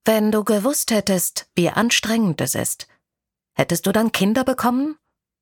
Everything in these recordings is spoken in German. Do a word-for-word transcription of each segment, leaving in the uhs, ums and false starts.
Wenn du gewusst hättest, wie anstrengend es ist, hättest du dann Kinder bekommen?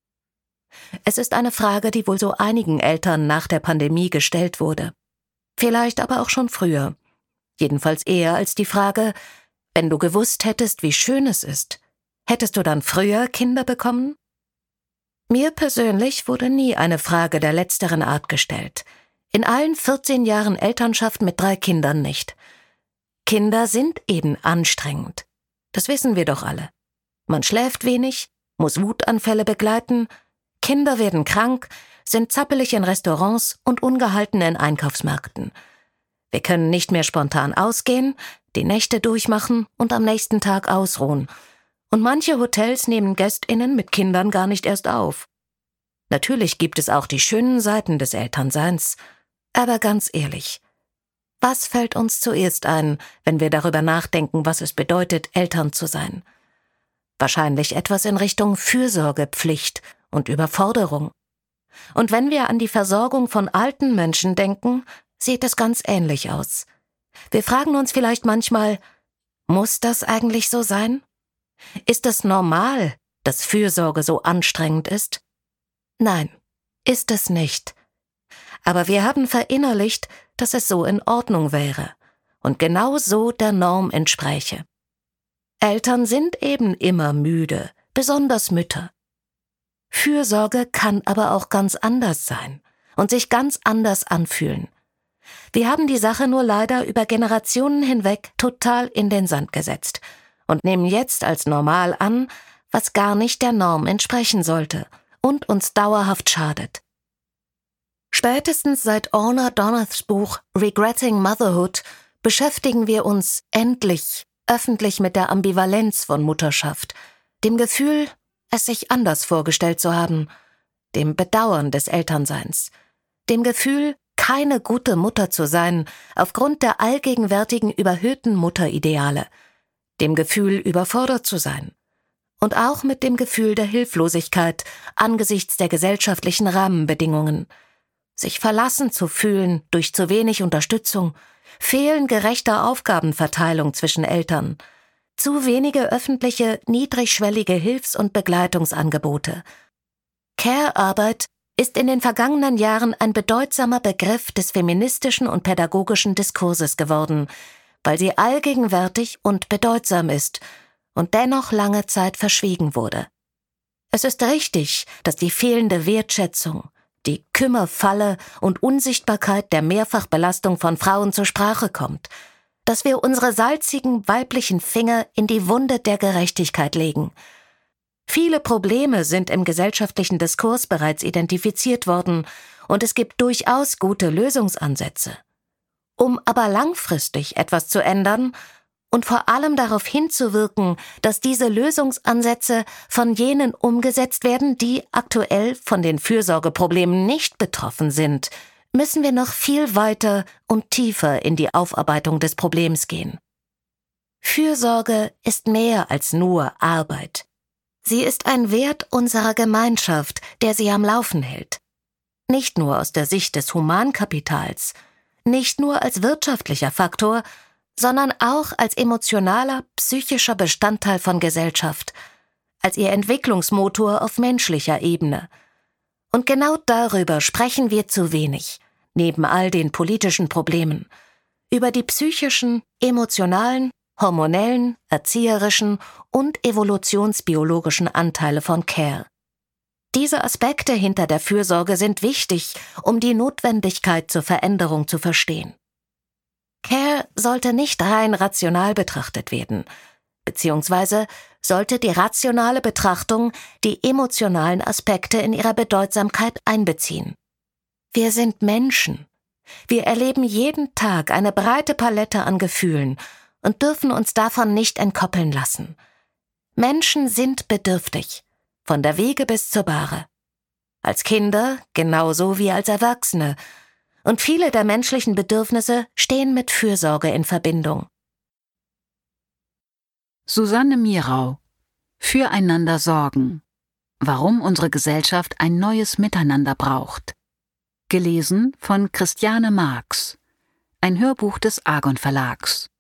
Es ist eine Frage, die wohl so einigen Eltern nach der Pandemie gestellt wurde. Vielleicht aber auch schon früher. Jedenfalls eher als die Frage, wenn du gewusst hättest, wie schön es ist, hättest du dann früher Kinder bekommen? Mir persönlich wurde nie eine Frage der letzteren Art gestellt. In allen vierzehn Jahren Elternschaft mit drei Kindern nicht. Kinder sind eben anstrengend. Das wissen wir doch alle. Man schläft wenig, muss Wutanfälle begleiten, Kinder werden krank, sind zappelig in Restaurants und ungehalten in Einkaufsmärkten. Wir können nicht mehr spontan ausgehen, die Nächte durchmachen und am nächsten Tag ausruhen. Und manche Hotels nehmen GästInnen mit Kindern gar nicht erst auf. Natürlich gibt es auch die schönen Seiten des Elternseins. Aber ganz ehrlich, was fällt uns zuerst ein, wenn wir darüber nachdenken, was es bedeutet, Eltern zu sein? Wahrscheinlich etwas in Richtung Fürsorgepflicht und Überforderung. Und wenn wir an die Versorgung von alten Menschen denken, sieht es ganz ähnlich aus. Wir fragen uns vielleicht manchmal, muss das eigentlich so sein? Ist es normal, dass Fürsorge so anstrengend ist? Nein, ist es nicht. Aber wir haben verinnerlicht, dass es so in Ordnung wäre und genau so der Norm entspräche. Eltern sind eben immer müde, besonders Mütter. Fürsorge kann aber auch ganz anders sein und sich ganz anders anfühlen. Wir haben die Sache nur leider über Generationen hinweg total in den Sand gesetzt und nehmen jetzt als normal an, was gar nicht der Norm entsprechen sollte und uns dauerhaft schadet. Spätestens seit Orna Donaths Buch Regretting Motherhood beschäftigen wir uns endlich öffentlich mit der Ambivalenz von Mutterschaft, dem Gefühl, es sich anders vorgestellt zu haben, dem Bedauern des Elternseins, dem Gefühl, keine gute Mutter zu sein, aufgrund der allgegenwärtigen überhöhten Mutterideale, dem Gefühl, überfordert zu sein und auch mit dem Gefühl der Hilflosigkeit angesichts der gesellschaftlichen Rahmenbedingungen, sich verlassen zu fühlen durch zu wenig Unterstützung, Fehlen gerechter Aufgabenverteilung zwischen Eltern, zu wenige öffentliche, niedrigschwellige Hilfs- und Begleitungsangebote. Care-Arbeit ist in den vergangenen Jahren ein bedeutsamer Begriff des feministischen und pädagogischen Diskurses geworden, weil sie allgegenwärtig und bedeutsam ist und dennoch lange Zeit verschwiegen wurde. Es ist richtig, dass die fehlende Wertschätzung, die Kümmerfalle und Unsichtbarkeit der Mehrfachbelastung von Frauen zur Sprache kommt, dass wir unsere salzigen weiblichen Finger in die Wunde der Gerechtigkeit legen. Viele Probleme sind im gesellschaftlichen Diskurs bereits identifiziert worden und es gibt durchaus gute Lösungsansätze. Um aber langfristig etwas zu ändern und vor allem darauf hinzuwirken, dass diese Lösungsansätze von jenen umgesetzt werden, die aktuell von den Fürsorgeproblemen nicht betroffen sind, müssen wir noch viel weiter und tiefer in die Aufarbeitung des Problems gehen. Fürsorge ist mehr als nur Arbeit. Sie ist ein Wert unserer Gemeinschaft, der sie am Laufen hält. Nicht nur aus der Sicht des Humankapitals, nicht nur als wirtschaftlicher Faktor, sondern auch als emotionaler, psychischer Bestandteil von Gesellschaft, als ihr Entwicklungsmotor auf menschlicher Ebene. Und genau darüber sprechen wir zu wenig, neben all den politischen Problemen, über die psychischen, emotionalen, hormonellen, erzieherischen und evolutionsbiologischen Anteile von Care. Diese Aspekte hinter der Fürsorge sind wichtig, um die Notwendigkeit zur Veränderung zu verstehen. Care sollte nicht rein rational betrachtet werden, beziehungsweise sollte die rationale Betrachtung die emotionalen Aspekte in ihrer Bedeutsamkeit einbeziehen. Wir sind Menschen. Wir erleben jeden Tag eine breite Palette an Gefühlen und dürfen uns davon nicht entkoppeln lassen. Menschen sind bedürftig, von der Wiege bis zur Bahre. Als Kinder genauso wie als Erwachsene. Und viele der menschlichen Bedürfnisse stehen mit Fürsorge in Verbindung. Susanne Mirau: Füreinander sorgen. Warum unsere Gesellschaft ein neues Miteinander braucht. Gelesen von Christiane Marx. Ein Hörbuch des Argon Verlags.